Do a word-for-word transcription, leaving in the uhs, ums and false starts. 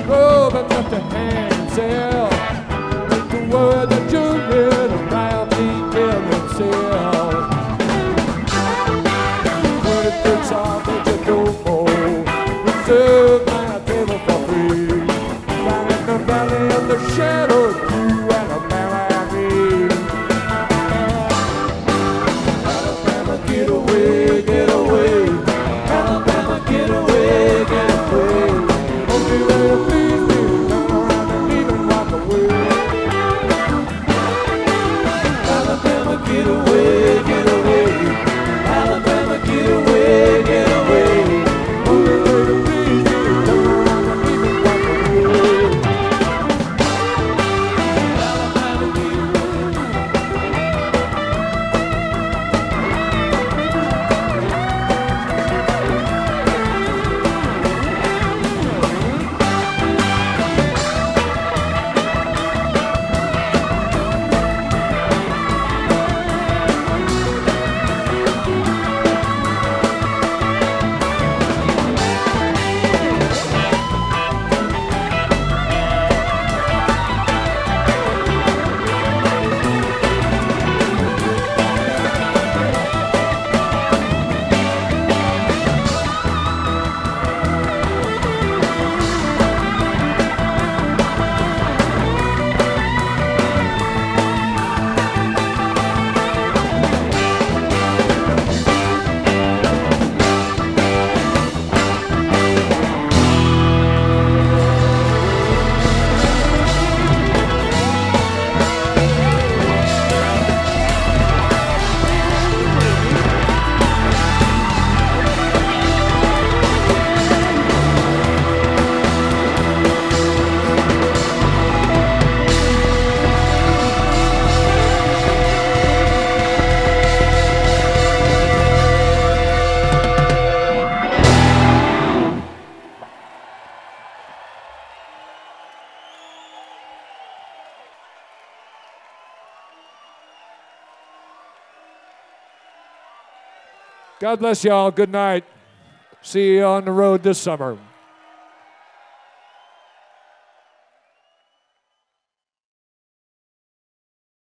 Rub and lift a hand, sail. Make the word that you're in around me, kill and sail. When it gets off, that you no more. Reserve my table for free. Down in the valley of the shadow, you and a marry me. Alabama, get away, get away. Alabama, get away, get away. Oh, you better please me, turn around and leave and walk away. Alabama, get away, get away. Alabama, get away, get away. Oh, you better please me, turn around and leave and walk away. Alabama, get away. God bless y'all. Good night. See you on the road this summer.